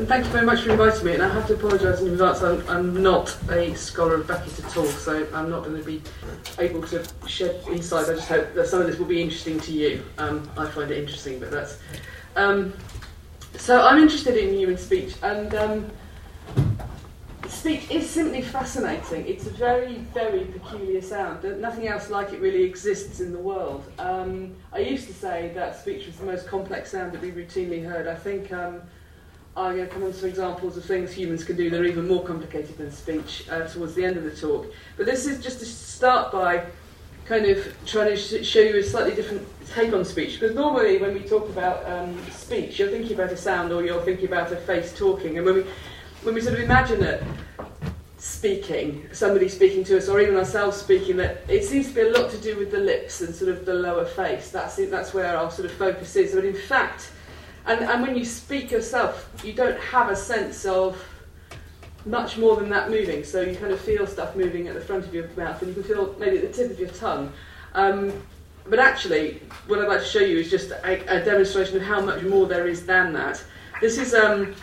thank you very much for inviting me, and I have to apologise in advance, I'm not a scholar of Beckett at all, so I'm not going to be able to shed insight. I just hope that some of this will be interesting to you. I find it interesting, but that's... So I'm interested in human speech, and speech is simply fascinating. It's a very, very peculiar sound. Nothing else like it really exists in the world. I used to say that speech was the most complex sound that we routinely heard. I think I'm going to come on to some examples of things humans can do that are even more complicated than speech towards the end of the talk. But this is just to start by kind of trying to show you a slightly different take on speech. Because normally when we talk about speech, you're thinking about a sound or you're thinking about a face talking. And when we sort of imagine it speaking, somebody speaking to us, or even ourselves speaking, that it seems to be a lot to do with the lips and sort of the lower face. That's where our sort of focus is. But in fact, and when you speak yourself, you don't have a sense of much more than that moving. So you kind of feel stuff moving at the front of your mouth, and you can feel maybe at the tip of your tongue. But actually, what I'd like to show you is just a demonstration of how much more there is than that. This is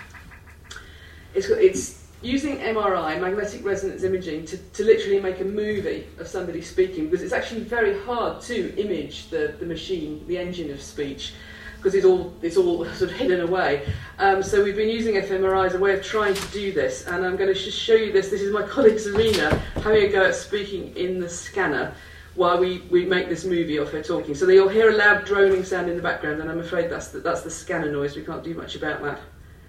it's using MRI, magnetic resonance imaging, to literally make a movie of somebody speaking, because it's actually very hard to image the machine, the engine of speech, because it's all sort of hidden away. So we've been using fMRI as a way of trying to do this, and I'm going to just show you this. This is my colleague Serena having a go at speaking in the scanner while we make this movie of her talking. So you'll hear a loud droning sound in the background, and I'm afraid that's the scanner noise. We can't do much about that.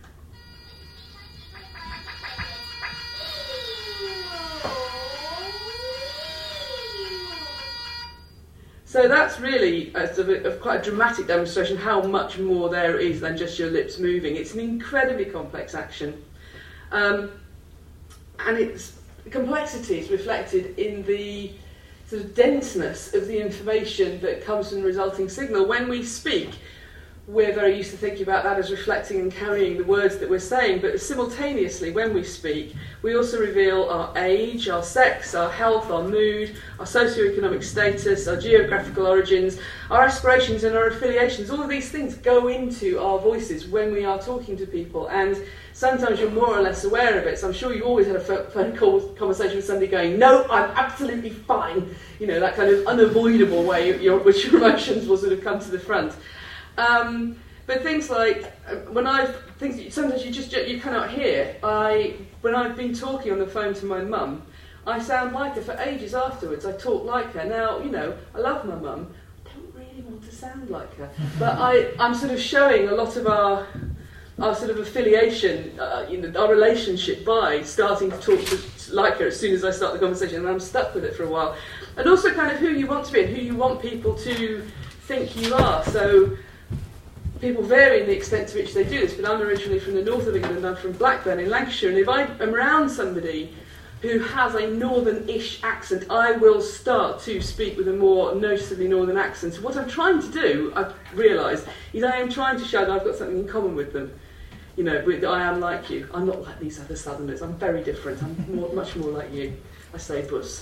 So that's really quite a dramatic demonstration of how much more there is than just your lips moving. It's an incredibly complex action. And its complexity is reflected in the sort of denseness of the information that comes from the resulting signal. When we speak, we're very used to thinking about that as reflecting and carrying the words that we're saying, but simultaneously, when we speak, we also reveal our age, our sex, our health, our mood, our socioeconomic status, our geographical origins, our aspirations and our affiliations. All of these things go into our voices when we are talking to people, and sometimes you're more or less aware of it. So I'm sure you always had a phone call conversation with somebody going, "No, I'm absolutely fine." You know, that kind of unavoidable way which your emotions will sort of come to the front. But things like sometimes you cannot hear. When I've been talking on the phone to my mum, I sound like her for ages afterwards. I talk like her. Now, I love my mum. I don't really want to sound like her, but I'm sort of showing a lot of our sort of affiliation, our relationship by starting to talk like her as soon as I start the conversation, and I'm stuck with it for a while. And also kind of who you want to be and who you want people to think you are. So people vary in the extent to which they do this, but I'm originally from the north of England. I'm from Blackburn in Lancashire, and if I am around somebody who has a northern-ish accent, I will start to speak with a more noticeably northern accent. So what I'm trying to do, I've realised, is I am trying to show that I've got something in common with them. I am like you. I'm not like these other southerners. I'm very different. I'm much more like you. I say bus,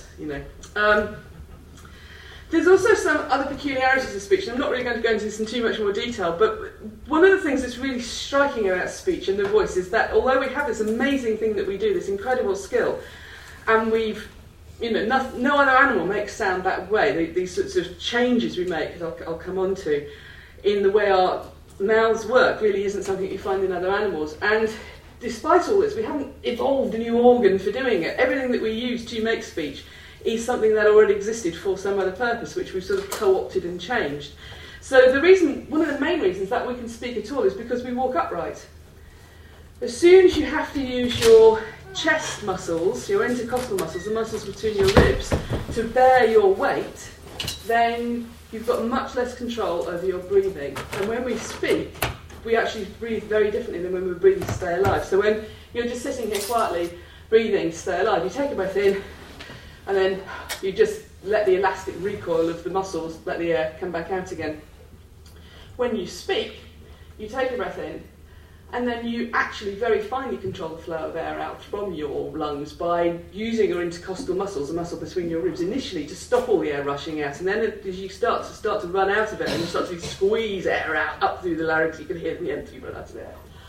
There's also some other peculiarities of speech, and I'm not really going to go into this in too much more detail, but one of the things that's really striking about speech and the voice is that although we have this amazing thing that we do, this incredible skill, and no other animal makes sound that way, these sorts of changes we make, as I'll come on to, in the way our mouths work really isn't something you find in other animals. And despite all this, we haven't evolved a new organ for doing it. Everything that we use to make speech is something that already existed for some other purpose, which we've sort of co-opted and changed. So one of the main reasons that we can speak at all is because we walk upright. As soon as you have to use your chest muscles, your intercostal muscles, the muscles between your ribs, to bear your weight, then you've got much less control over your breathing. And when we speak, we actually breathe very differently than when we're breathing to stay alive. So when you're just sitting here quietly breathing to stay alive, you take a breath in, and then you just let the elastic recoil of the muscles, let the air come back out again. When you speak, you take a breath in, and then you actually very finely control the flow of air out from your lungs by using your intercostal muscles, the muscle between your ribs, initially to stop all the air rushing out. And then as you start to run out of it, and you start to squeeze air out up through the larynx, you can hear the empty run out of air.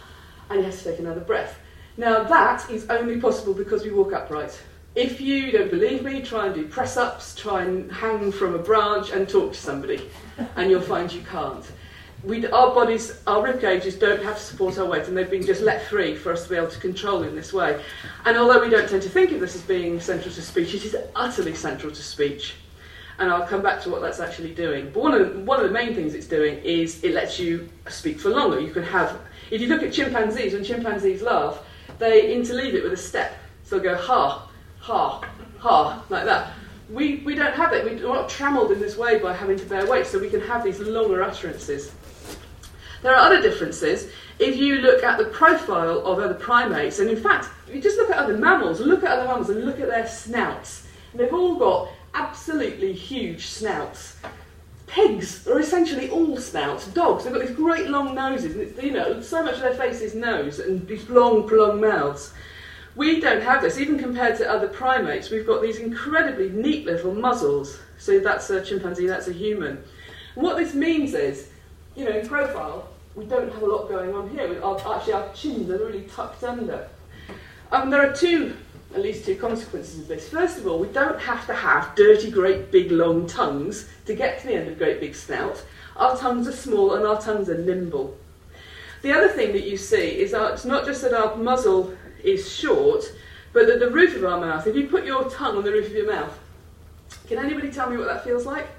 and he has to take another breath. Now that is only possible because we walk upright. If you don't believe me, try and do press-ups, try and hang from a branch and talk to somebody, and you'll find you can't. Our bodies, our rib cages don't have to support our weight, and they've been just let free for us to be able to control in this way. And although we don't tend to think of this as being central to speech, it is utterly central to speech. And I'll come back to what that's actually doing. But one of the main things it's doing is it lets you speak for longer. You can have, if you look at chimpanzees, when chimpanzees laugh, they interleave it with a step. So they'll go ha, ha, ha, like that. We don't have that. We're not trammelled in this way by having to bear weight, so we can have these longer utterances. There are other differences. If you look at the profile of other primates, and in fact, if you just look at other mammals and look at their snouts, and they've all got absolutely huge snouts. Pigs are essentially all snouts. Dogs, they've got these great long noses, and it's, so much of their face is nose, and these long, prolonged mouths. We don't have this. Even compared to other primates, we've got these incredibly neat little muzzles. So that's a chimpanzee, that's a human. And what this means is, in profile, we don't have a lot going on here. Actually, our chins are really tucked under. There are at least two consequences of this. First of all, we don't have to have dirty, great, big, long tongues to get to the end of great big snout. Our tongues are small and our tongues are nimble. The other thing that you see is it's not just that our muzzle is short, but that the roof of our mouth, if you put your tongue on the roof of your mouth, can anybody tell me what that feels like?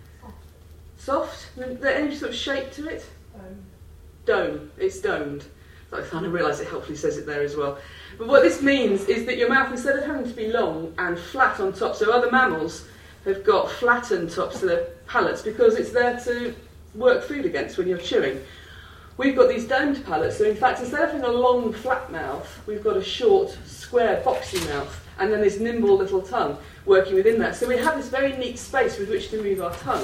Soft? Is there any sort of shape to it? Dome. It's domed. I kind of realise it helpfully says it there as well. But what this means is that your mouth, instead of having to be long and flat on top, so other mammals have got flattened tops to their palates because it's there to work food against when you're chewing. We've got these domed palates, so in fact, instead of having a long, flat mouth, we've got a short, square, boxy mouth, and then this nimble little tongue working within that. So we have this very neat space with which to move our tongue.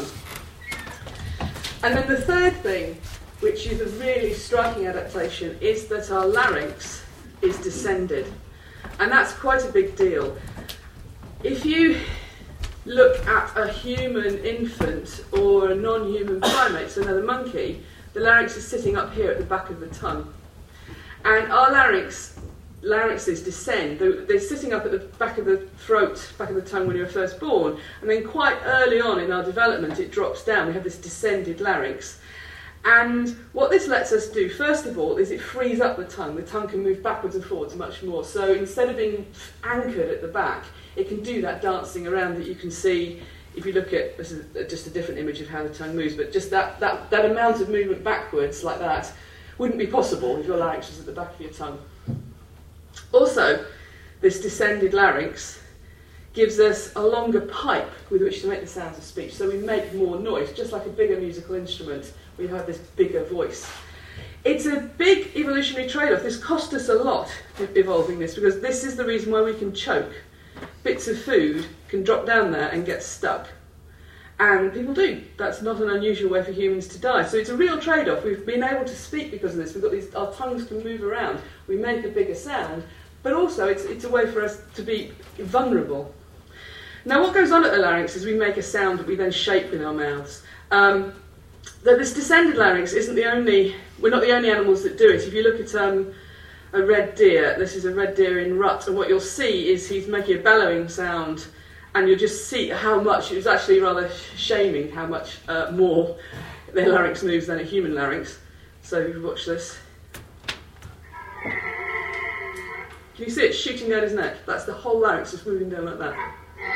And then the third thing, which is a really striking adaptation, is that our larynx is descended. And that's quite a big deal. If you look at a human infant or a non-human primate, so another monkey, the larynx is sitting up here at the back of the tongue. And our larynxes descend. They're sitting up at the back of the throat, back of the tongue when you're first born, and then quite early on in our development it drops down. We have this descended larynx. And what this lets us do, first of all, is it frees up the tongue. The tongue can move backwards and forwards much more. So instead of being anchored at the back, it can do that dancing around that you can see. If you look at, this is just a different image of how the tongue moves, but just that amount of movement backwards like that wouldn't be possible if your larynx was at the back of your tongue. Also, this descended larynx gives us a longer pipe with which to make the sounds of speech, so we make more noise, just like a bigger musical instrument. We have this bigger voice. It's a big evolutionary trade-off. This cost us a lot, evolving this, because this is the reason why we can choke. Bits of food can drop down there and get stuck. And people do. That's not an unusual way for humans to die. So it's a real trade-off. We've been able to speak because of this. We've got our tongues can move around. We make a bigger sound. But also it's a way for us to be vulnerable. Now what goes on at the larynx is we make a sound that we then shape with our mouths. This descended larynx we're not the only animals that do it. If you look at a red deer, this is a red deer in rut, and what you'll see is he's making a bellowing sound, and you'll just see how much, it was actually rather shaming how much more their larynx moves than a human larynx. So if you watch this. Can you see it shooting down his neck? That's the whole larynx just moving down like that.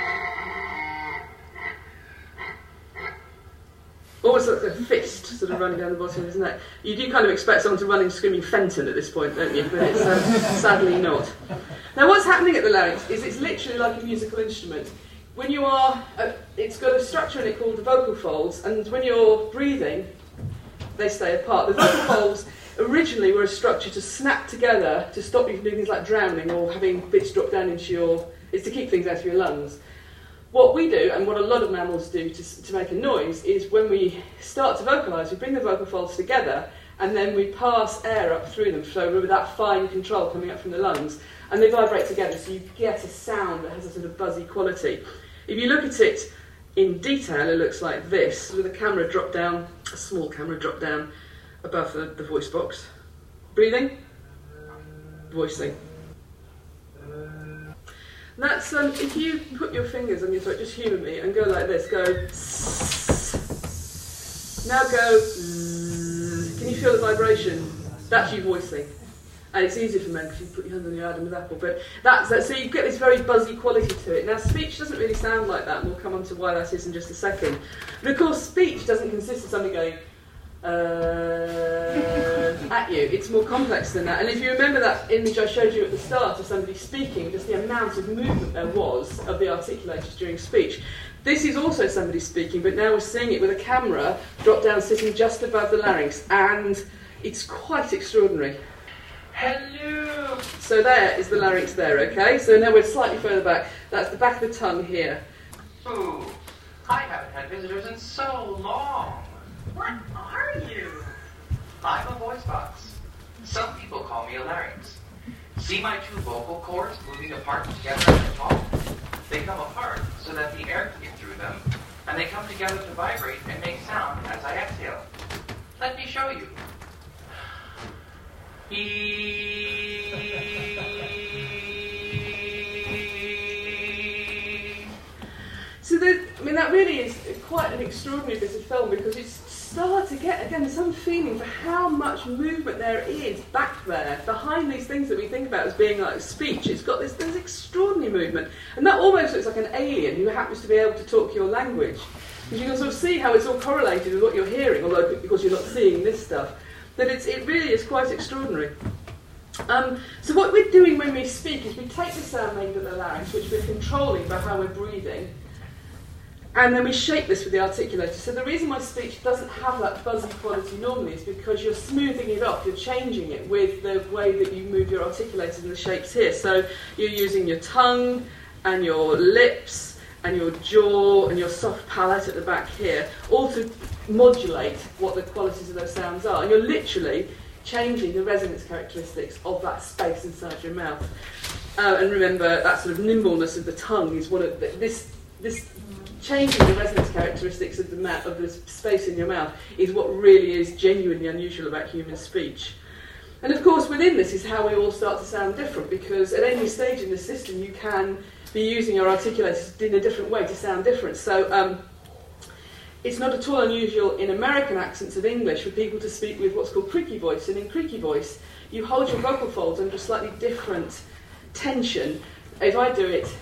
Almost like a fist sort of running down the bottom of his neck. You do kind of expect someone to run in screaming Fenton at this point, don't you? But it's sadly not. Now what's happening at the larynx is it's literally like a musical instrument. When you are, it's got a structure in it called the vocal folds, and when you're breathing, they stay apart. The vocal folds originally were a structure to snap together to stop you from doing things like drowning or having bits drop down into it's to keep things out of your lungs. What we do, and what a lot of mammals do to make a noise, is when we start to vocalise, we bring the vocal folds together and then we pass air up through them, so with that fine control coming up from the lungs, and they vibrate together, so you get a sound that has a sort of buzzy quality. If you look at it in detail, it looks like this, with a camera drop down, a small camera drop down above the voice box. Breathing? voicing. That's if you put your fingers on your throat, just humour me, and go like this, go now go can you feel the vibration? That's you voicing. And it's easier for men because you put your hand on your Adam's apple, but so you get this very buzzy quality to it. Now speech doesn't really sound like that, and we'll come on to why that is in just a second. But of course speech doesn't consist of somebody going at you. It's more complex than that. And if you remember that image I showed you at the start of somebody speaking, just the amount of movement there was of the articulators during speech. This is also somebody speaking, but now we're seeing it with a camera drop down sitting just above the larynx, and it's quite extraordinary. Hello! So there is the larynx there, okay? So now we're slightly further back. That's the back of the tongue here. Ooh, I haven't had visitors in so long. What are you? I'm a voice box. Some people call me a larynx. See my two vocal cords moving apart together as I talk? They come apart so that the air can get through them, and they come together to vibrate and make sound as I exhale. Let me show you. So that really is quite an extraordinary bit of film, because you start to get, again, some feeling for how much movement there is back there, behind these things that we think about as being like speech. It's got this extraordinary movement, and that almost looks like an alien who happens to be able to talk your language. Because you can sort of see how it's all correlated with what you're hearing, although because you're not seeing this stuff. That it really is quite extraordinary. So what we're doing when we speak is we take the sound made with the larynx, which we're controlling by how we're breathing, and then we shape this with the articulator. So the reason why speech doesn't have that buzzy quality normally is because you're smoothing it up, you're changing it with the way that you move your articulators and the shapes here. So you're using your tongue and your lips and your jaw and your soft palate at the back here, all to modulate what the qualities of those sounds are. And you're literally changing the resonance characteristics of that space inside your mouth. And remember, that sort of nimbleness of the tongue is one of this changing the resonance characteristics of the space in your mouth is what really is genuinely unusual about human speech. And of course, within this is how we all start to sound different, because at any stage in the system you can be using your articulators in a different way to sound different. So it's not at all unusual in American accents of English for people to speak with what's called creaky voice, and in creaky voice you hold your vocal folds under a slightly different tension. If I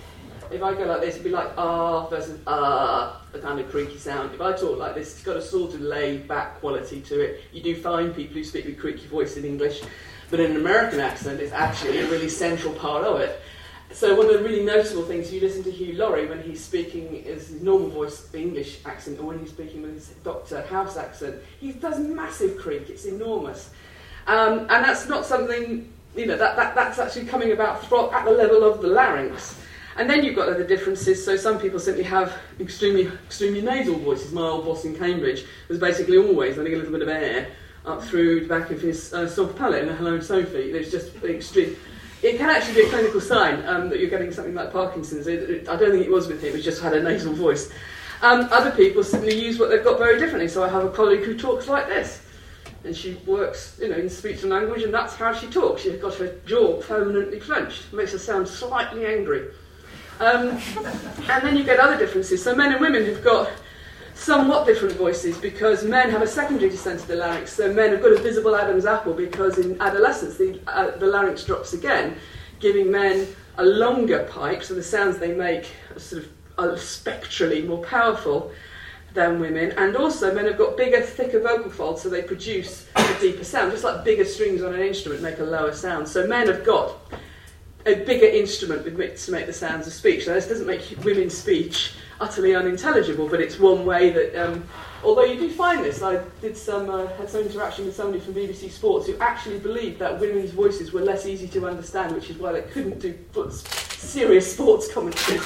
go like this, it'd be like ah versus ah, a kind of creaky sound. If I talk like this, it's got a sort of laid-back quality to it. You do find people who speak with creaky voice in English, but in an American accent, it's actually a really central part of it. So one of the really noticeable things, if you listen to Hugh Laurie when he's speaking his normal voice English accent, or when he's speaking with his Dr. House accent, he does massive creak. It's enormous, and that's not something that's actually coming about at the level of the larynx. And then you've got other differences. So some people simply have extremely nasal voices. My old boss in Cambridge was basically always letting a little bit of air up through the back of his soft palate. And hello, Sophie. It's just extreme. It can actually be a clinical sign that you're getting something like Parkinson's. I don't think it was with him. He just had a nasal voice. Other people simply use what they've got very differently. So I have a colleague who talks like this. And she works, in speech and language, and that's how she talks. She's got her jaw permanently clenched. It makes her sound slightly angry. And then you get other differences. So men and women have got somewhat different voices, because men have a secondary descent of the larynx. So men have got a visible Adam's apple, because in adolescence the larynx drops again, giving men a longer pipe, so the sounds they make are spectrally more powerful than women. And also men have got bigger, thicker vocal folds, so they produce a deeper sound, just like bigger strings on an instrument make a lower sound. So men have got a bigger instrument with which to make the sounds of speech. Now, this doesn't make women's speech utterly unintelligible, but it's one way that, although you do find this, I did had some interaction with somebody from BBC Sports who actually believed that women's voices were less easy to understand, which is why they couldn't do serious sports commentaries.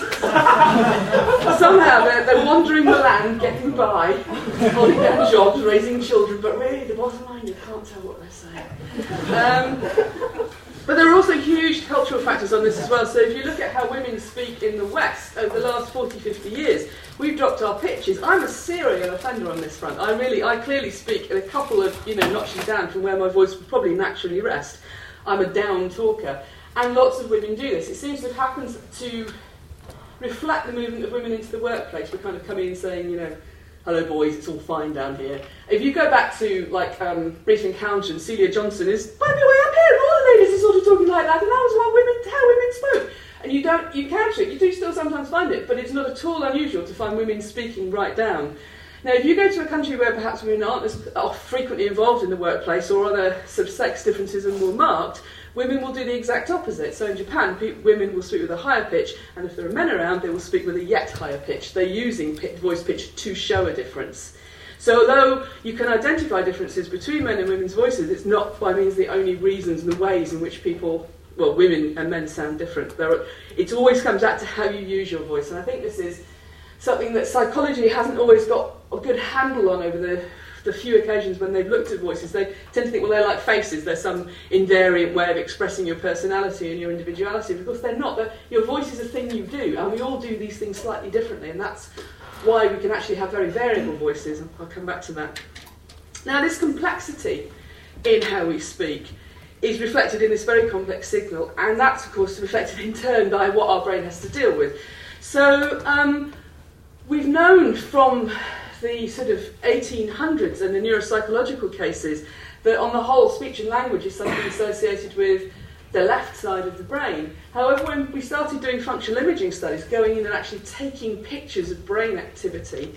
Somehow they're wandering the land, getting by, holding down jobs, raising children, but really the bottom line, you can't tell what they're saying. But there are also huge cultural factors on this as well. So if you look at how women speak in the West over the last 40, 50 years, we've dropped our pitches. I'm a serial offender on this front. I clearly speak in a couple of, notches down from where my voice would probably naturally rest. I'm a down talker. And lots of women do this. It seems to have happened to reflect the movement of women into the workplace. We kind of come in saying, you know, hello boys, it's all fine down here. If you go back to like Brief Encounter, and Celia Johnson is, by the way, up here, and all the ladies are sort of talking like that, and that was how women spoke. And you capture it, you do still sometimes find it, but it's not at all unusual to find women speaking right down. Now, if you go to a country where perhaps women aren't as frequently involved in the workplace, or other sub-sex differences are more marked, women will do the exact opposite. So in Japan, women will speak with a higher pitch, and if there are men around, they will speak with a yet higher pitch. They're using voice pitch to show a difference. So although you can identify differences between men and women's voices, it's not by means the only reasons and the ways in which women and men sound different. It always comes back to how you use your voice, and I think this is something that psychology hasn't always got a good handle on over the few occasions when they've looked at voices. They tend to think, well, they're like faces, they're some invariant way of expressing your personality and your individuality. Of course, they're not. Your voice is a thing you do, and we all do these things slightly differently, and that's why we can actually have very variable voices, and I'll come back to that. Now, this complexity in how we speak is reflected in this very complex signal, and that's, of course, reflected in turn by what our brain has to deal with. So, we've known from the sort of 1800s and the neuropsychological cases that on the whole speech and language is something associated with the left side of the brain. However, when we started doing functional imaging studies, going in and actually taking pictures of brain activity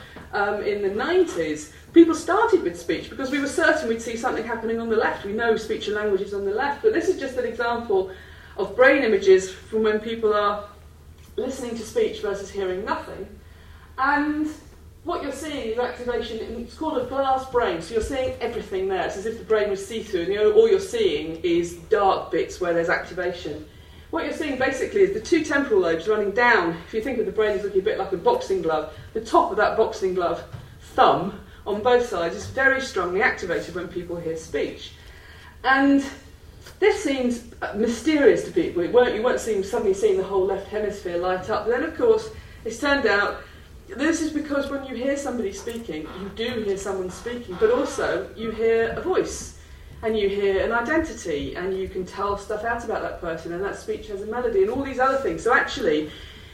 in the 90s, people started with speech because we were certain we'd see something happening on the left. We know speech and language is on the left, but this is just an example of brain images from when people are listening to speech versus hearing nothing. And what you're seeing is activation, it's called a glass brain, so you're seeing everything there. It's as if the brain was see-through, and all you're seeing is dark bits where there's activation. What you're seeing basically is the two temporal lobes running down. If you think of the brain as looking a bit like a boxing glove, the top of that boxing glove, thumb, on both sides, is very strongly activated when people hear speech. And this seems mysterious to people. You weren't suddenly seeing the whole left hemisphere light up. But then, of course, it's turned out this is because when you hear somebody speaking, you do hear someone speaking, but also you hear a voice, and you hear an identity, and you can tell stuff out about that person, and that speech has a melody, and all these other things. So actually,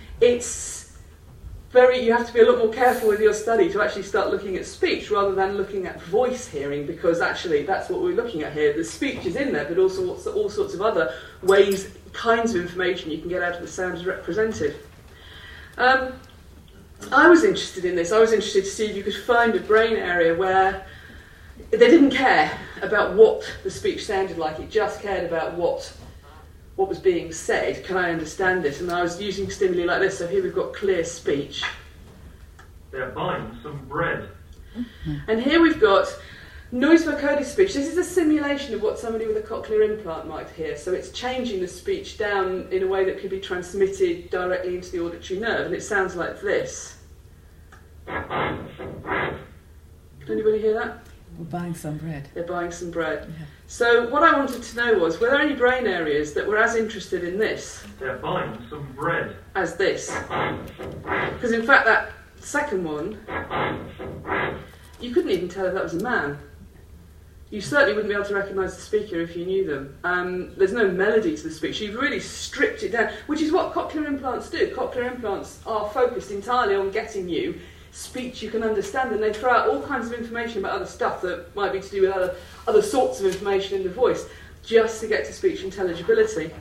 you have to be a lot more careful with your study to actually start looking at speech rather than looking at voice hearing, because actually that's what we're looking at here. The speech is in there, but also all sorts of other ways, kinds of information you can get out of the sound as represented. I was interested in this. I was interested to see if you could find a brain area where they didn't care about what the speech sounded like. It just cared about what was being said. Can I understand it? And I was using stimuli like this. So here we've got clear speech. They're buying some bread. And here we've got noise-vocoded speech. This is a simulation of what somebody with a cochlear implant might hear. So it's changing the speech down in a way that could be transmitted directly into the auditory nerve. And it sounds like this. Can anybody hear that? We're buying some bread. They're buying some bread. Yeah. So what I wanted to know was, were there any brain areas that were as interested in this? They're buying some bread. As this? Because in fact that second one, you couldn't even tell if that was a man. You certainly wouldn't be able to recognise the speaker if you knew them. There's no melody to the speech. You've really stripped it down, which is what cochlear implants do. Cochlear implants are focused entirely on getting you speech you can understand, and they throw out all kinds of information about other stuff that might be to do with other sorts of information in the voice, just to get to speech intelligibility.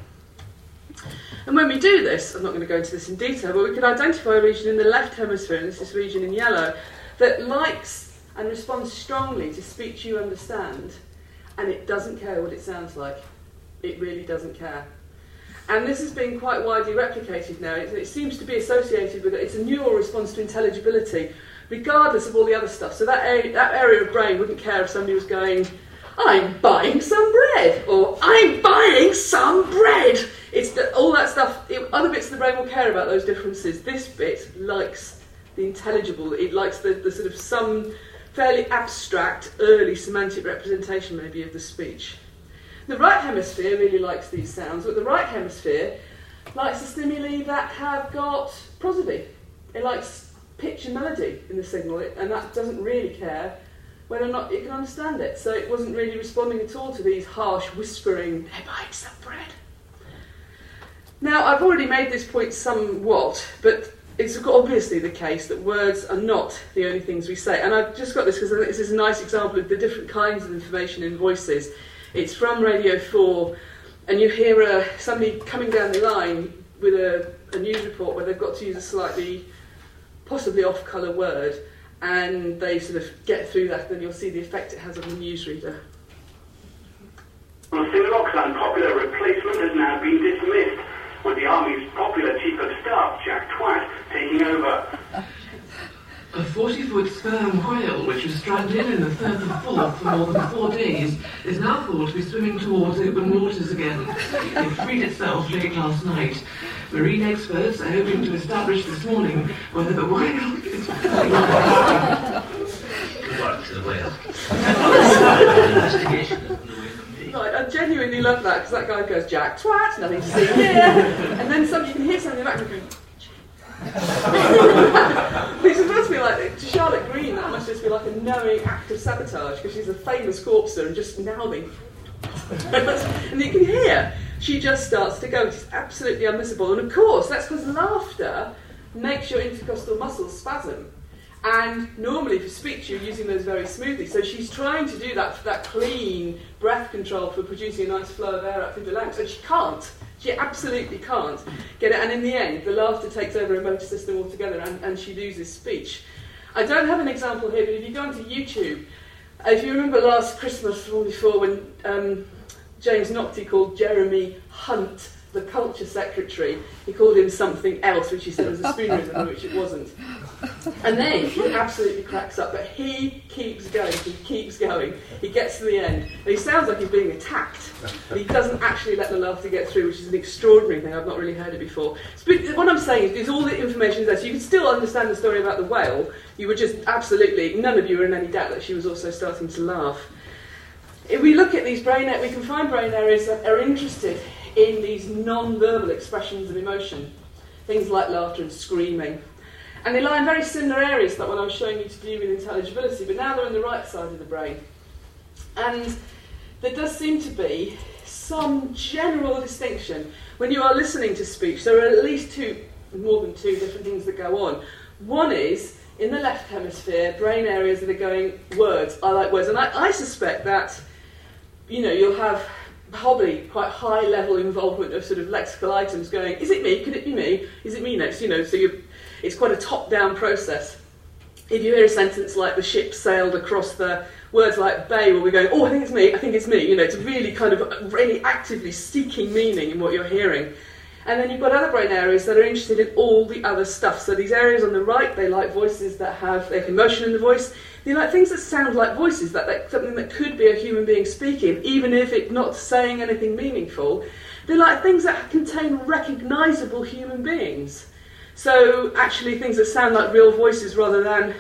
And when we do this, I'm not going to go into this in detail, but we can identify a region in the left hemisphere, and this is region in yellow, that likes and responds strongly to speech you understand, and it doesn't care what it sounds like. It really doesn't care. And this has been quite widely replicated now. It seems to be associated with it. It's a neural response to intelligibility, regardless of all the other stuff. So that area of brain wouldn't care if somebody was going, I'm buying some bread, or I'm buying some bread. It's all that stuff. Other bits of the brain will care about those differences. This bit likes the intelligible. It likes the sort of some fairly abstract, early semantic representation maybe of the speech. The right hemisphere really likes these sounds, but the right hemisphere likes the stimuli that have got prosody. It likes pitch and melody in the signal, and that doesn't really care whether or not it can understand it. So it wasn't really responding at all to these harsh whispering, they're buying some bread. Now, I've already made this point somewhat, but it's obviously the case that words are not the only things we say. And I've just got this because this is a nice example of the different kinds of information in voices. It's from Radio 4, and you hear somebody coming down the line with a news report where they've got to use a slightly, possibly off-colour word, and they sort of get through that, and then you'll see the effect it has on the newsreader. Well, Sinulog's unpopular replacement has now been dismissed, with the Army's popular Chief of Staff, Jack Twat, taking over. A 40-foot sperm whale, which was stranded in the Firth of Forth for more than 4 days, is now thought to be swimming towards open waters again. It freed itself late last night. Marine experts are hoping to establish this morning whether the whale is... Good luck to the whale. Investigation is underway from me. Right, I genuinely love that, because that guy goes, Jack Twat, nothing to see here, and then you can hear something in the background going, it's supposed to be like, to Charlotte Green, that must just be like a knowing act of sabotage, because she's a famous corpser and just mouthing. And you can hear, she just starts to go, it's absolutely unmissable. And of course, that's because laughter makes your intercostal muscles spasm. And normally for speech, you're using those very smoothly. So she's trying to do that clean breath control for producing a nice flow of air up through the lungs, and she can't. She absolutely can't get it, and in the end, the laughter takes over her motor system altogether, and she loses speech. I don't have an example here, but if you go onto YouTube, if you remember last Christmas or before when James Naughtie called Jeremy Hunt the culture secretary, he called him something else, which he said was a spoonerism, which it wasn't. And then he absolutely cracks up, but he keeps going, he gets to the end, and he sounds like he's being attacked, but he doesn't actually let the laughter get through, which is an extraordinary thing. I've not really heard it before. But what I'm saying is all the information is there, so you can still understand the story about the whale. You were just absolutely, none of you were in any doubt that she was also starting to laugh. If we look at these brain areas, we can find brain areas that are interested in these non-verbal expressions of emotion, things like laughter and screaming. And they lie in very similar areas to that one I was showing you to do with intelligibility, but now they're on the right side of the brain. And there does seem to be some general distinction. When you are listening to speech, there are at least more than two different things that go on. One is, in the left hemisphere, brain areas that are going, words, I like words. And I suspect that, you'll have probably quite high level involvement of sort of lexical items going, is it me? Could it be me? Is it me next? So it's quite a top-down process. If you hear a sentence like the ship sailed across the words like bay, where we're going, oh, I think it's me, it's really kind of really actively seeking meaning in what you're hearing. And then you've got other brain areas that are interested in all the other stuff. So these areas on the right, they like voices that have emotion in the voice. They like things that sound like voices, something that could be a human being speaking, even if it's not saying anything meaningful. They like things that contain recognisable human beings. So actually things that sound like real voices rather than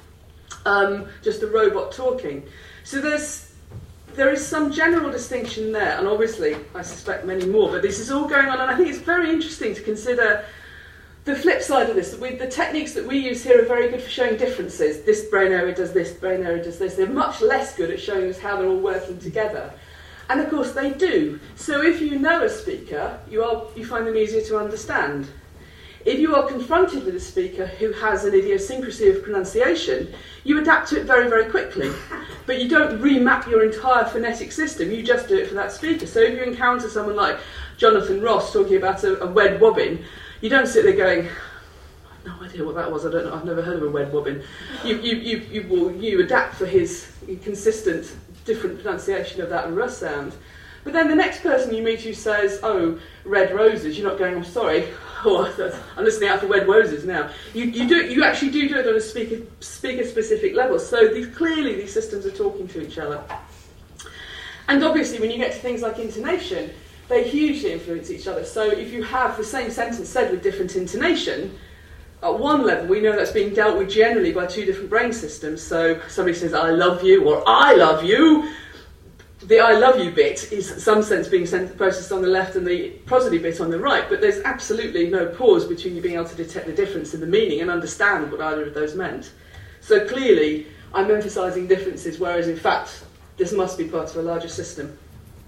just a robot talking. So there is some general distinction there, and obviously I suspect many more, but this is all going on, and I think it's very interesting to consider the flip side of this. The techniques that we use here are very good for showing differences. This brain area does this, brain area does this. They're much less good at showing us how they're all working together. And of course they do. So if you know a speaker, you find them easier to understand. If you are confronted with a speaker who has an idiosyncrasy of pronunciation, you adapt to it very, very quickly. But you don't remap your entire phonetic system, you just do it for that speaker. So if you encounter someone like Jonathan Ross talking about a wed wobbin, you don't sit there going, I've no idea what that was, I don't know, I've never heard of a wed wobbin. You adapt for his consistent, different pronunciation of that Russ sound. But then the next person you meet who says, oh, red roses, you're not going, I'm sorry, I'm listening out for red roses now. You actually do it on a speaker-specific level. So clearly these systems are talking to each other. And obviously when you get to things like intonation, they hugely influence each other. So if you have the same sentence said with different intonation, at one level we know that's being dealt with generally by two different brain systems. So somebody says, I love you, or I love you. The I love you bit is in some sense being processed on the left and the prosody bit on the right, but there's absolutely no pause between you being able to detect the difference in the meaning and understand what either of those meant. So clearly I'm emphasising differences, whereas in fact this must be part of a larger system.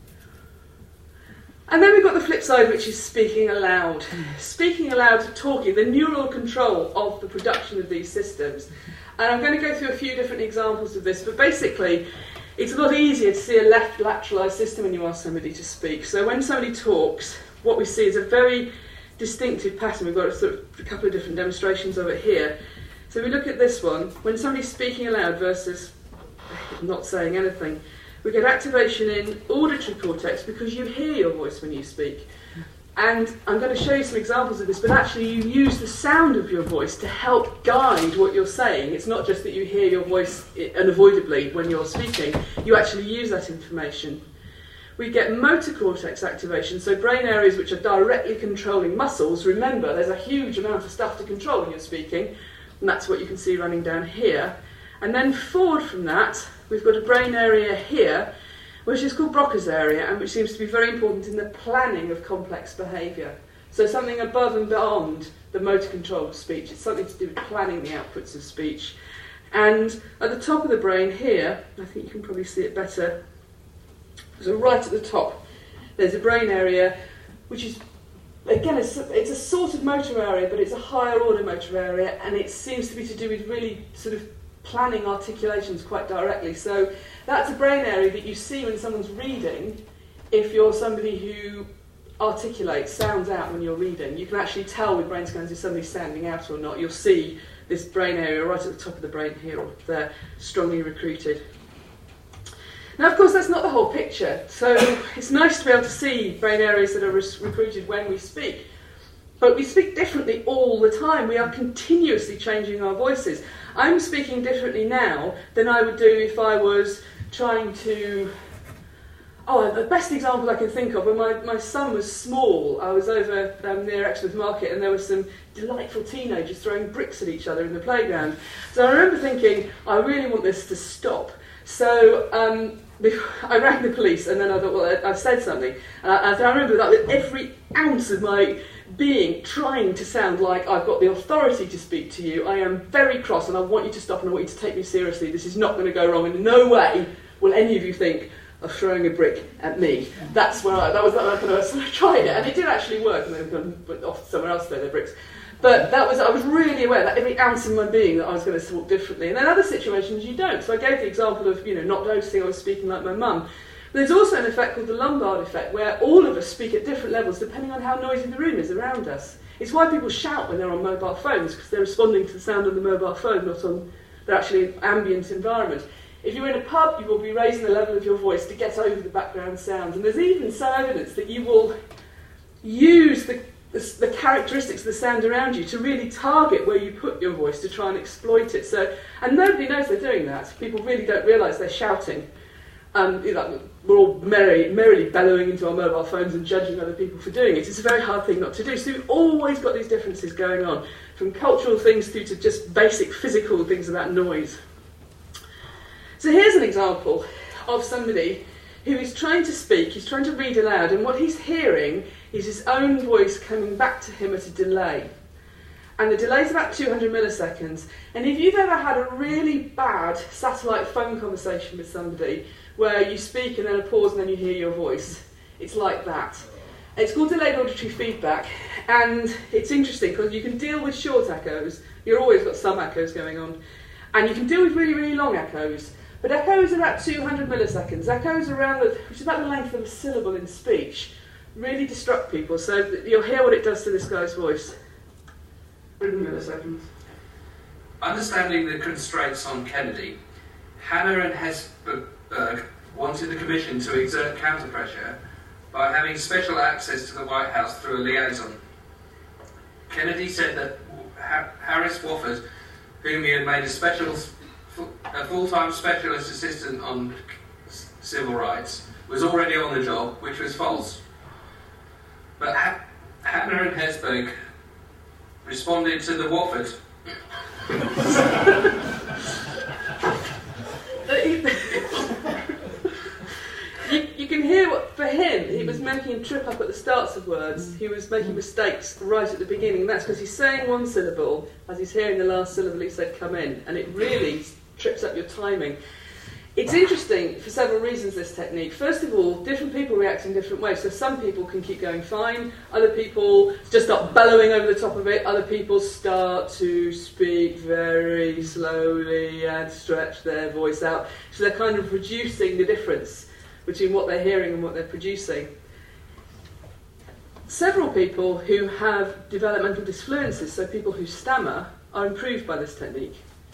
And then we've got the flip side, which is speaking aloud. Speaking aloud, talking, the neural control of the production of these systems. And I'm going to go through a few different examples of this, but basically it's a lot easier to see a left lateralised system when you ask somebody to speak. So when somebody talks, what we see is a very distinctive pattern. We've got a couple of different demonstrations of it here. So we look at this one. When somebody's speaking aloud versus not saying anything, we get activation in auditory cortex because you hear your voice when you speak. And I'm going to show you some examples of this, but actually you use the sound of your voice to help guide what you're saying. It's not just that you hear your voice unavoidably when you're speaking, you actually use that information. We get motor cortex activation, so brain areas which are directly controlling muscles. Remember, there's a huge amount of stuff to control when you're speaking, and that's what you can see running down here. And then forward from that, we've got a brain area here, which is called Broca's area, and which seems to be very important in the planning of complex behaviour. So something above and beyond the motor control of speech. It's something to do with planning the outputs of speech. And at the top of the brain here, I think you can probably see it better, so right at the top, there's a brain area, which is, again, it's a sort of motor area, but it's a higher order motor area, and it seems to be to do with really sort of planning articulations quite directly. So that's a brain area that you see when someone's reading. If you're somebody who articulates, sounds out when you're reading, you can actually tell with brain scans if somebody's sounding out or not. You'll see this brain area right at the top of the brain here, or there, strongly recruited. Now, of course, that's not the whole picture. So it's nice to be able to see brain areas that are recruited when we speak. But we speak differently all the time. We are continuously changing our voices. I'm speaking differently now than I would do if I was trying to... Oh, the best example I can think of, when my son was small, I was over near Exmouth Market, and there were some delightful teenagers throwing bricks at each other in the playground. So I remember thinking, I really want this to stop. So I rang the police, and then I thought, well, I've said something. And I remember that with every ounce of my being trying to sound like I've got the authority to speak to you. I am very cross, and I want you to stop, and I want you to take me seriously. This is not going to go wrong. In no way will any of you think of throwing a brick at me. That's where I tried it, and it did actually work, and then went off somewhere else to throw their bricks. But I was really aware that every ounce of my being that I was going to talk differently. And then other situations you don't. So I gave the example of, not noticing I was speaking like my mum. There's also an effect called the Lombard effect, where all of us speak at different levels depending on how noisy the room is around us. It's why people shout when they're on mobile phones, because they're responding to the sound on the mobile phone, not on their actually ambient environment. If you're in a pub, you will be raising the level of your voice to get over the background sounds. And there's even some evidence that you will use the characteristics of the sound around you to really target where you put your voice to try and exploit it. And nobody knows they're doing that. People really don't realise they're shouting. We're all merrily bellowing into our mobile phones and judging other people for doing it. It's a very hard thing not to do. So we've always got these differences going on, from cultural things through to just basic physical things about noise. So here's an example of somebody who is trying to speak, he's trying to read aloud, and what he's hearing is his own voice coming back to him at a delay. And the delay is about 200 milliseconds. And if you've ever had a really bad satellite phone conversation with somebody where you speak and then a pause and then you hear your voice, it's like that. It's called delayed auditory feedback, and it's interesting because you can deal with short echoes. You've always got some echoes going on. And you can deal with really, really long echoes. But echoes are about 200 milliseconds. Echoes around, which is about the length of a syllable in speech, really disrupt people. So you'll hear what it does to this guy's voice. 100 milliseconds. Understanding the constraints on Kennedy, Hanna and Hesburgh wanted the Commission to exert counterpressure by having special access to the White House through a liaison. Kennedy said that Harris Wofford, whom he had made a full-time specialist assistant on civil rights, was already on the job, which was false. But Hanna and Hesburgh responded to the Wofford. You can hear what, for him, he was making him trip up at the starts of words. He was making mistakes right at the beginning, and that's because he's saying one syllable, as he's hearing the last syllable he said come in, and it really trips up your timing. It's interesting for several reasons, this technique. First of all, different people react in different ways. So some people can keep going fine, other people just start bellowing over the top of it, other people start to speak very slowly and stretch their voice out. So they're kind of reducing the difference between what they're hearing and what they're producing. Several people who have developmental disfluencies, so people who stammer, are improved by this technique.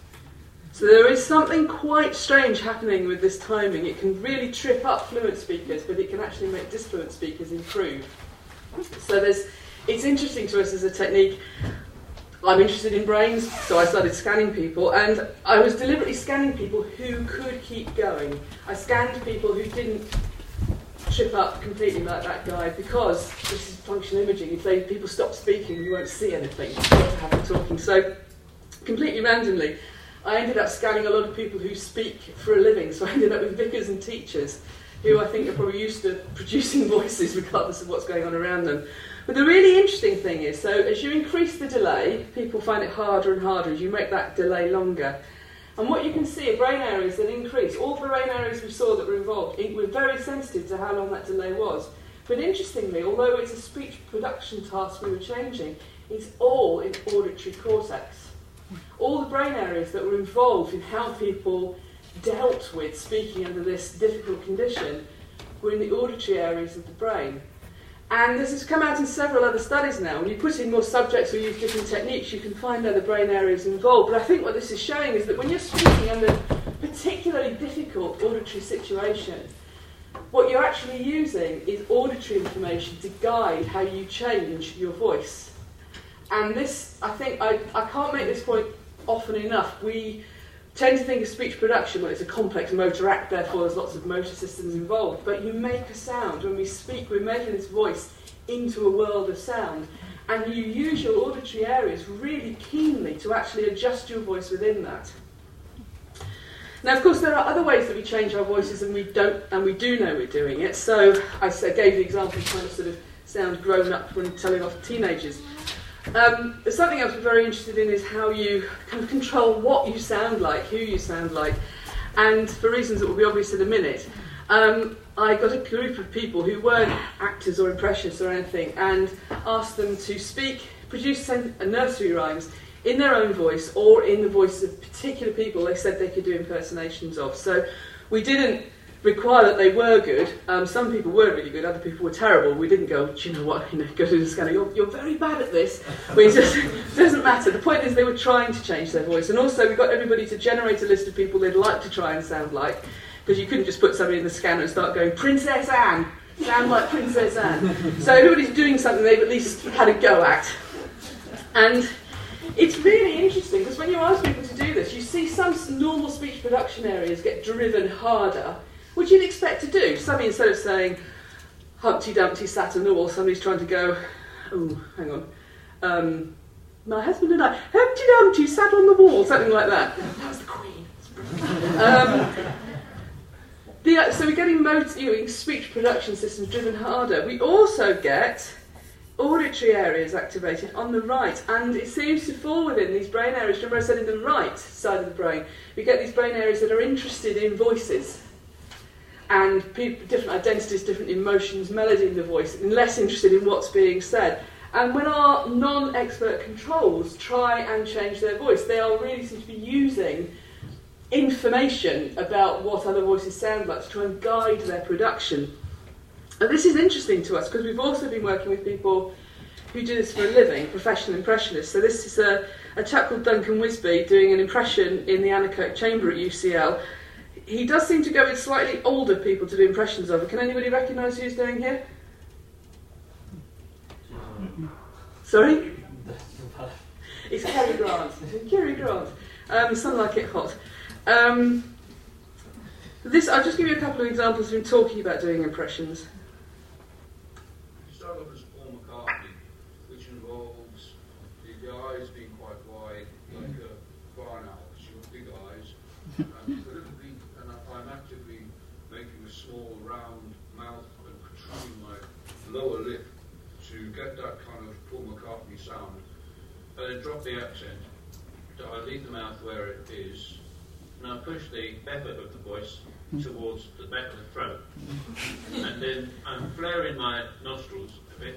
So there is something quite strange happening with this timing. It can really trip up fluent speakers, but it can actually make disfluent speakers improve. So it's interesting to us as a technique. I'm interested in brains, so I started scanning people, and I was deliberately scanning people who could keep going. I scanned people who didn't trip up completely like that guy, because this is functional imaging. If people stop speaking, you won't see anything. You've got to have them talking. So completely randomly, I ended up scanning a lot of people who speak for a living, so I ended up with vicars and teachers who I think are probably used to producing voices regardless of what's going on around them. But the really interesting thing is, so as you increase the delay, people find it harder and harder as you make that delay longer. And what you can see are brain areas that increase. All the brain areas we saw that were involved were very sensitive to how long that delay was. But interestingly, although it's a speech production task we were changing, it's all in auditory cortex. All the brain areas that were involved in how people dealt with speaking under this difficult condition were in the auditory areas of the brain. And this has come out in several other studies now. When you put in more subjects or use different techniques, you can find other brain areas involved. But I think what this is showing is that when you're speaking under particularly difficult auditory situations, what you're actually using is auditory information to guide how you change your voice. And this, I think, I can't make this point often enough. We tend to think of speech production when it's a complex motor act, therefore there's lots of motor systems involved. But you make a sound. When we speak, we're making this voice into a world of sound. And you use your auditory areas really keenly to actually adjust your voice within that. Now, of course, there are other ways that we change our voices, and we do know we're doing it. So I gave the example of trying to sort of sound grown up when telling off teenagers. There's something else we're very interested in is how you kind of control what you sound like, who you sound like. And for reasons that will be obvious in a minute, I got a group of people who weren't actors or impressionists or anything and asked them to produce nursery rhymes in their own voice or in the voices of particular people they said they could do impersonations of. So we didn't require that they were good. Some people were really good, other people were terrible. We didn't go, do you know what, go through the scanner, you're very bad at this. It doesn't matter. The point is they were trying to change their voice. And also we got everybody to generate a list of people they'd like to try and sound like, because you couldn't just put somebody in the scanner and start going, Princess Anne, sound like Princess Anne. So everybody's doing something they've at least had a go at. And it's really interesting, because when you ask people to do this, you see some normal speech production areas get driven harder, which you'd expect to do. Somebody, instead of saying, Humpty Dumpty sat on the wall, somebody's trying to go, oh, hang on, my husband and I, Humpty Dumpty sat on the wall, something like that. That was the Queen. So we're getting speech production systems driven harder. We also get auditory areas activated on the right, and it seems to fall within these brain areas. Remember I said in the right side of the brain, we get these brain areas that are interested in voices. And different identities, different emotions, melody in the voice, and less interested in what's being said. And when our non-expert controls try and change their voice, they are really seem to be using information about what other voices sound like to try and guide their production. And this is interesting to us because we've also been working with people who do this for a living, professional impressionists. So this is a chap called Duncan Wisby doing an impression in the anechoic chamber at UCL. He does seem to go with slightly older people to do impressions of it. Can anybody recognise who he's doing here? Sorry? It's Cary Grant. Cary Grant. Some like it hot. I'll just give you a couple of examples of him talking about doing impressions. You start off as Paul McCartney, which involves the eyes being quite wide, like a barn owl, because you've got big eyes. And I'm actively making a small round mouth and protruding my lower lip to get that kind of Paul McCartney sound. And then drop the accent. So I leave the mouth where it is, and I push the pepper of the voice towards the back of the throat, and then I'm flaring my nostrils a bit,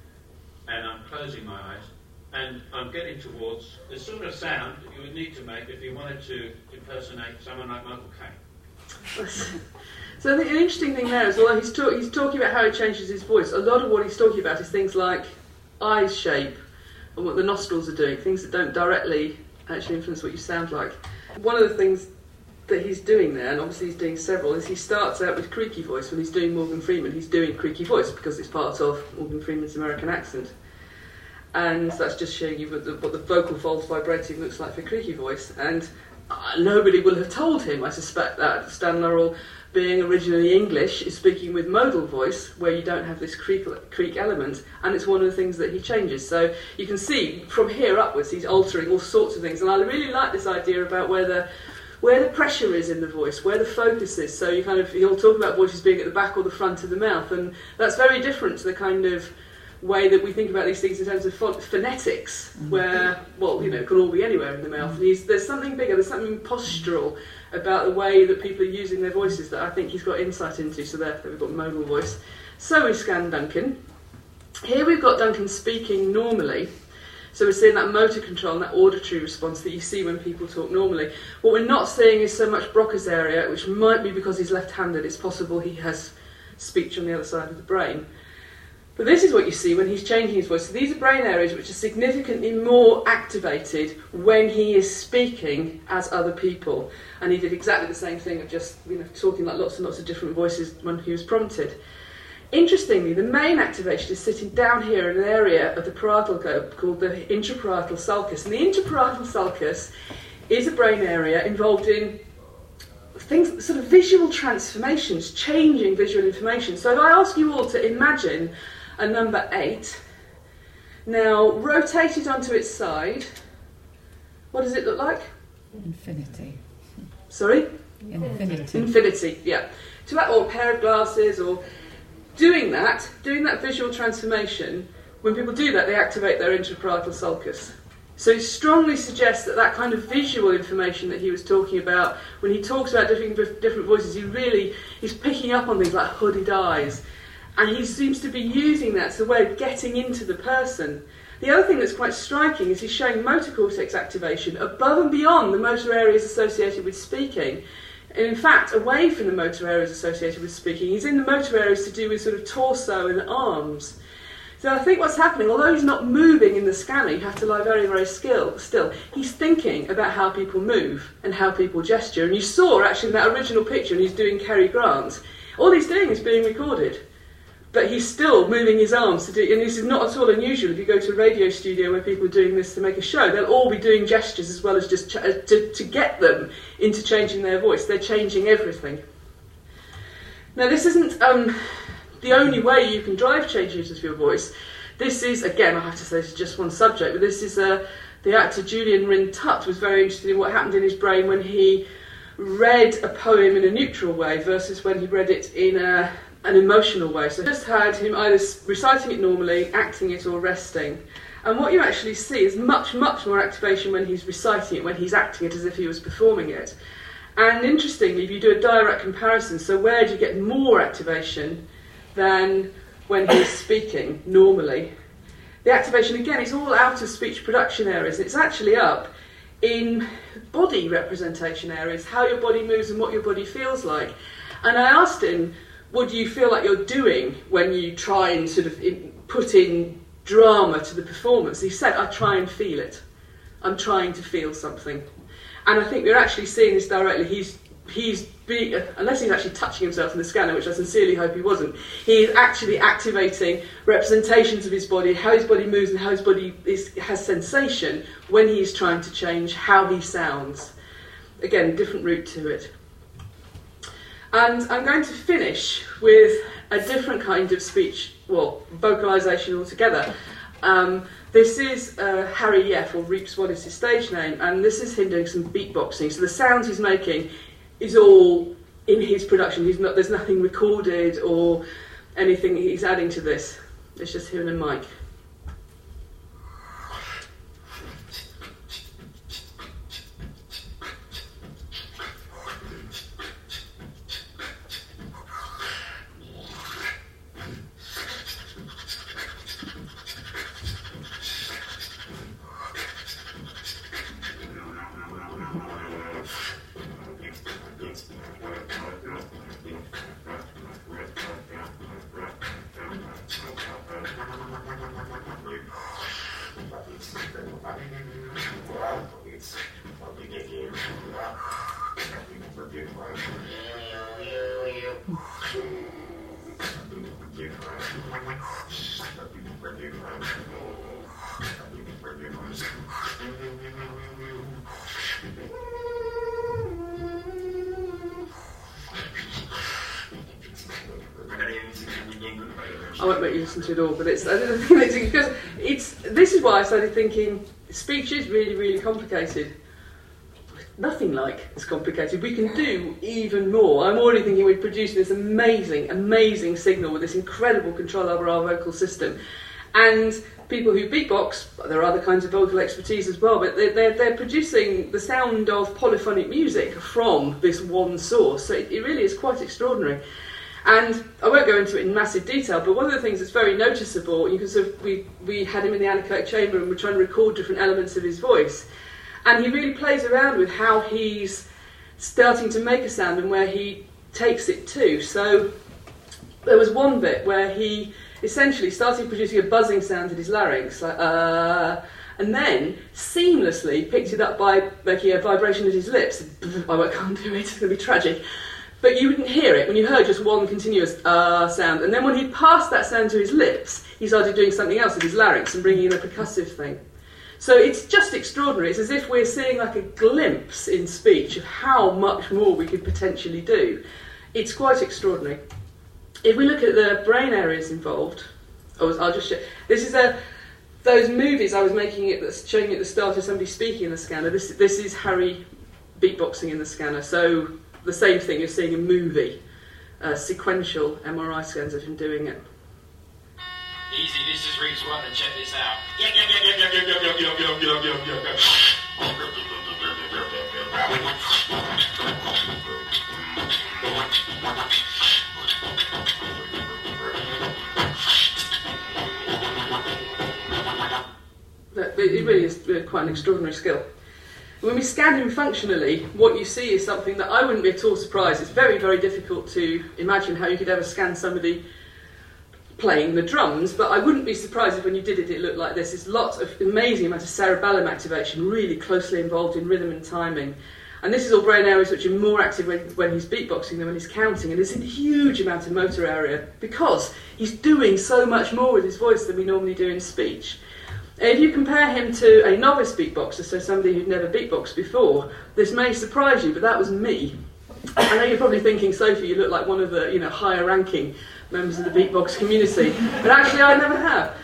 and I'm closing my eyes, and I'm getting towards the sort of sound that you would need to make if you wanted to impersonate someone like Michael Caine. So I think an interesting thing there is, although he's talking about how he changes his voice, a lot of what he's talking about is things like eye shape and what the nostrils are doing, things that don't directly actually influence what you sound like. One of the things that he's doing there, and obviously he's doing several, is he starts out with creaky voice. When he's doing Morgan Freeman, he's doing creaky voice because it's part of Morgan Freeman's American accent. And that's just showing you what the vocal folds vibrating looks like for creaky voice. And nobody will have told him, I suspect, that Stan Laurel, being originally English, is speaking with modal voice, where you don't have this creak element, and it's one of the things that he changes. So you can see from here upwards he's altering all sorts of things, and I really like this idea about where the pressure is in the voice, where the focus is. So he'll talk about voices being at the back or the front of the mouth, and that's very different to the kind of way that we think about these things in terms of phonetics, where, it can all be anywhere in the mouth. And there's something bigger, there's something postural about the way that people are using their voices that I think he's got insight into, so therefore we've got modal voice. So we scan Duncan. Here we've got Duncan speaking normally. So we're seeing that motor control and that auditory response that you see when people talk normally. What we're not seeing is so much Broca's area, which might be because he's left-handed. It's possible he has speech on the other side of the brain. But this is what you see when he's changing his voice. So these are brain areas which are significantly more activated when he is speaking as other people. And he did exactly the same thing of just talking like lots and lots of different voices when he was prompted. Interestingly, the main activation is sitting down here in an area of the parietal lobe called the intraparietal sulcus. And the intraparietal sulcus is a brain area involved in things, sort of visual transformations, changing visual information. So if I ask you all to imagine a number 8, now rotated onto its side, what does it look like? Infinity. Sorry? Infinity. Infinity, yeah. Or a pair of glasses, or doing that visual transformation, when people do that, they activate their intraparietal sulcus. So it strongly suggests that kind of visual information that he was talking about, when he talks about different voices, he's picking up on things like hooded eyes, and he seems to be using that as a way of getting into the person. The other thing that's quite striking is he's showing motor cortex activation above and beyond the motor areas associated with speaking. And in fact, away from the motor areas associated with speaking, he's in the motor areas to do with sort of torso and arms. So I think what's happening, although he's not moving in the scanner, you have to lie very, very still, he's thinking about how people move and how people gesture. And you saw actually in that original picture, and he's doing Cary Grant, all he's doing is being recorded. But he's still moving his arms to do, and this is not at all unusual. If you go to a radio studio where people are doing this to make a show, they'll all be doing gestures as well as just to get them into changing their voice. They're changing everything. Now this isn't the only way you can drive changes of your voice. This is, again, I have to say this is just one subject, but this is the actor Julian Rhind-Tutt was very interested in what happened in his brain when he read a poem in a neutral way versus when he read it in an emotional way. So I just had him either reciting it normally, acting it, or resting. And what you actually see is much, much more activation when he's reciting it, when he's acting it as if he was performing it. And interestingly, if you do a direct comparison, so where do you get more activation than when he's speaking normally? The activation, again, is all out of speech production areas. It's actually up in body representation areas, how your body moves and what your body feels like. And I asked him, what do you feel like you're doing when you try and sort of put in drama to the performance? He said, I try and feel it. I'm trying to feel something. And I think we're actually seeing this directly. He's being, unless he's actually touching himself in the scanner, which I sincerely hope he wasn't, he is actually activating representations of his body, how his body moves and how his body has sensation when he's trying to change how he sounds. Again, different route to it. And I'm going to finish with a different kind of speech, vocalisation altogether. This is Harry Yeff, or Reeps, what is his stage name, and this is him doing some beatboxing. So the sounds he's making is all in his production. There's nothing recorded or anything he's adding to this. It's just him and Mike. I won't make you listen to it all, but it's because this is why I started thinking speech is really, really complicated. Nothing like as complicated. We can do even more. I'm already thinking we're producing this amazing, amazing signal with this incredible control over our vocal system. And people who beatbox, there are other kinds of vocal expertise as well, but they're producing the sound of polyphonic music from this one source. So it really is quite extraordinary. And I won't go into it in massive detail, but one of the things that's very noticeable, because we had him in the anechoic chamber and we're trying to record different elements of his voice, and he really plays around with how he's starting to make a sound and where he takes it to. So there was one bit where he essentially started producing a buzzing sound in his larynx, like and then seamlessly picked it up by making a vibration at his lips. I can't do it, it's going to be tragic. But you wouldn't hear it when you heard just one continuous sound. And then when he passed that sound to his lips, he started doing something else with his larynx and bringing in a percussive thing. So it's just extraordinary. It's as if we're seeing like a glimpse in speech of how much more we could potentially do. It's quite extraordinary. If we look at the brain areas involved, I'll just show. This is those movies I was showing you at the start of somebody speaking in the scanner. This is Harry beatboxing in the scanner. So the same thing, you're seeing a movie, sequential MRI scans of him doing it. Easy, this is Reach 1 and check this out. It really is quite an extraordinary skill. When we scan him functionally, what you see is something that I wouldn't be at all surprised. It's very, very difficult to imagine how you could ever scan somebody playing the drums, but I wouldn't be surprised if when you did it, it looked like this. There's lots of amazing amount of cerebellum activation, really closely involved in rhythm and timing. And this is all brain areas which are more active when he's beatboxing than when he's counting. And there's a huge amount of motor area because he's doing so much more with his voice than we normally do in speech. If you compare him to a novice beatboxer, so somebody who'd never beatboxed before, this may surprise you, but that was me. I know you're probably thinking, Sophie, you look like one of the higher-ranking members of the beatbox community, but actually I never have.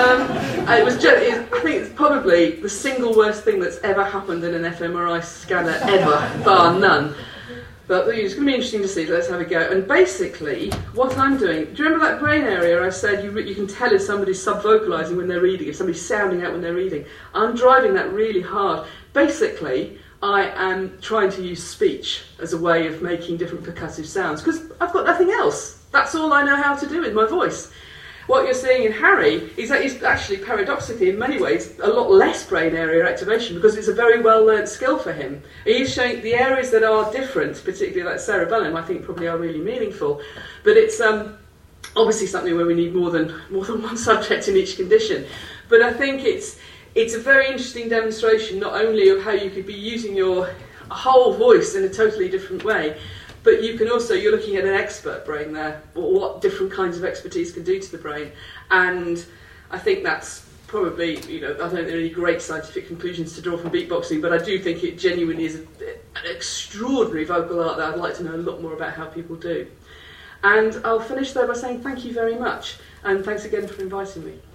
I think it's probably the single worst thing that's ever happened in an fMRI scanner ever, bar none. But it's going to be interesting to see. Let's have a go. And basically, what I'm doing... Do you remember that brain area I said you can tell if somebody's sub-vocalising when they're reading, if somebody's sounding out when they're reading? I'm driving that really hard. Basically, I am trying to use speech as a way of making different percussive sounds, because I've got nothing else. That's all I know how to do with my voice. What you're seeing in Harry is that he's actually, paradoxically, in many ways, a lot less brain area activation because it's a very well-learned skill for him. He's showing the areas that are different, particularly like cerebellum, I think probably are really meaningful. But it's obviously something where we need more than one subject in each condition. But I think it's a very interesting demonstration, not only of how you could be using your whole voice in a totally different way, but you can also, you're looking at an expert brain there, or what different kinds of expertise can do to the brain. And I think that's probably, I don't think there are any great scientific conclusions to draw from beatboxing, but I do think it genuinely is an extraordinary vocal art that I'd like to know a lot more about how people do. And I'll finish there by saying thank you very much, and thanks again for inviting me.